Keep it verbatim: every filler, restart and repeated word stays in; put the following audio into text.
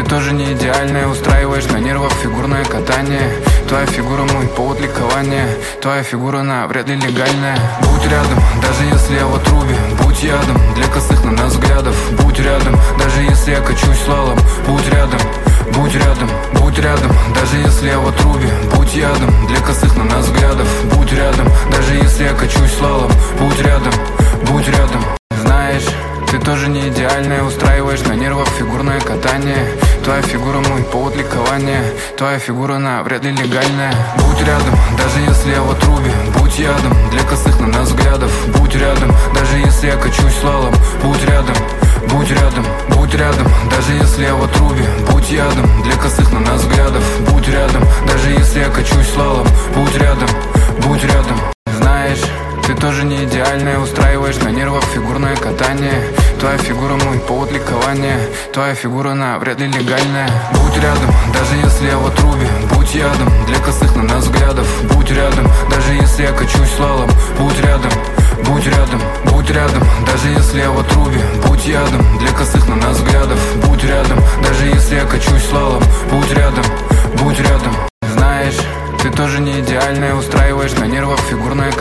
тоже не идеальная, устраиваешь на нервах фигурное катание. Твоя фигура мой повод ликования, твоя фигура навряд ли легальная. Будь рядом, даже если я в отрубе, будь ядом для косых на нас взглядов. Будь рядом, даже если я качусь слалом, будь рядом, будь рядом, будь рядом, даже если я в отрубе, будь ядом для косых на нас взглядов. Будь рядом, даже если я качусь слалом, будь рядом, будь рядом. Знаешь, ты тоже не идеальная, устраиваешь на нервах фигурное катание. Твоя фигура мой повод ликования, твоя фигура навряд ли легальная. Будь рядом, даже если я в отрубе, будь ядом для косых на нас взглядов. Будь рядом, даже если я качусь слалом, будь рядом, будь рядом, будь рядом, даже если я в отрубе, будь ядом для косых на нас взглядов. Будь рядом, даже если я качусь слалом, будь рядом, будь рядом. Знаешь, ты тоже не идеальная, устраиваешь на нервах фигурное катание. Твоя фигура мой повод ликования, твоя фигура навряд ли легальная. Будь рядом, даже если я в отрубе, будь ядом для косых на нас взглядов. Будь рядом, даже если я качусь слалом, будь рядом, будь рядом, будь рядом, даже если я в отрубе, будь ядом для косых на нас взглядов. Будь рядом, даже если я качусь слалом, будь рядом, будь рядом. Знаешь, ты тоже не идеальная, устраиваешь на нервах фигурное